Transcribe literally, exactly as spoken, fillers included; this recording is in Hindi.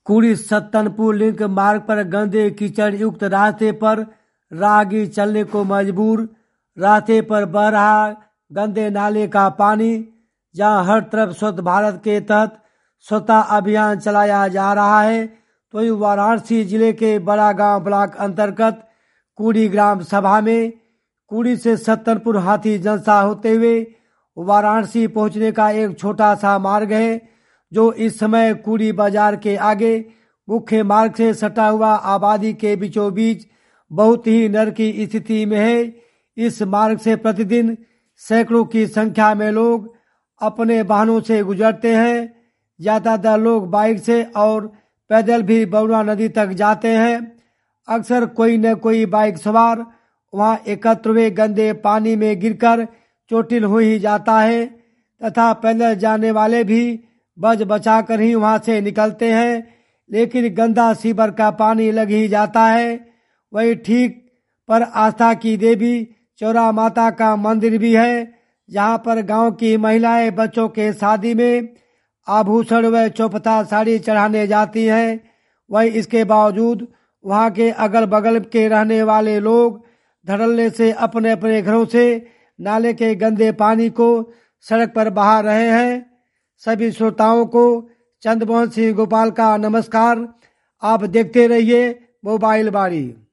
कुड़ी सत्तनपुर लिंक मार्ग पर गंदे कीचड़ युक्त रास्ते पर राहगीर चलने को मजबूर। रास्ते पर बह रहा गंदे नाले का पानी। जहां हर तरफ स्वच्छ भारत के तहत स्वच्छता अभियान चलाया जा रहा है, तो वहीं वाराणसी जिले के बड़ा गांव ब्लॉक अंतर्गत कुड़ी ग्राम सभा में कुड़ी से सत्तनपुर हाथी जंसा होते हुए वाराणसी पहुंचने का एक छोटा सा मार्ग है, जो इस समय कुड़ी बाजार के आगे मुख्य मार्ग से सटा हुआ आबादी के बीचों बीच बहुत ही नर की स्थिति में है। इस मार्ग से प्रतिदिन सैकड़ों की संख्या में लोग अपने वाहनों से गुजरते हैं। ज्यादातर लोग बाइक से और पैदल भी बरुआ नदी तक जाते हैं। अक्सर कोई न कोई बाइक सवार वहां एकत्र हुए गंदे पानी में गिरकर चोटिल हो ही जाता है तथा पैदल जाने वाले भी बच बचा कर ही वहां से निकलते हैं, लेकिन गंदा सीवर का पानी लग ही जाता है। वही ठीक पर आस्था की देवी चौरा माता का मंदिर भी है, जहां पर गांव की महिलाएं बच्चों के शादी में आभूषण व चौपता साड़ी चढ़ाने जाती हैं। वही इसके बावजूद वहां के अगल बगल के रहने वाले लोग धड़ल्ले से अपने अपने घरों से नाले के गंदे पानी को सड़क पर बहा रहे हैं। सभी श्रोताओं को चंद्रमोहन सिंह गोपाल का नमस्कार। आप देखते रहिए मोबाइल बाड़ी।